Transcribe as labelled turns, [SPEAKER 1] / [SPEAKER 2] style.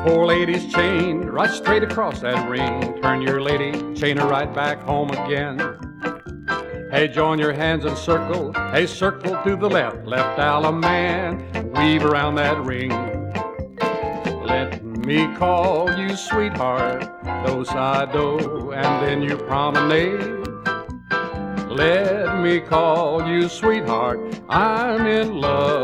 [SPEAKER 1] poor lady's chain right straight across that ring. Turn your lady, chain her right back home again. Hey, join your hands and circle. Hey, circle to the left, left alum man. Weave around that ring. Let me call you sweetheart, do-si-do, and then you promenade. Let me call you sweetheart, I'm in love.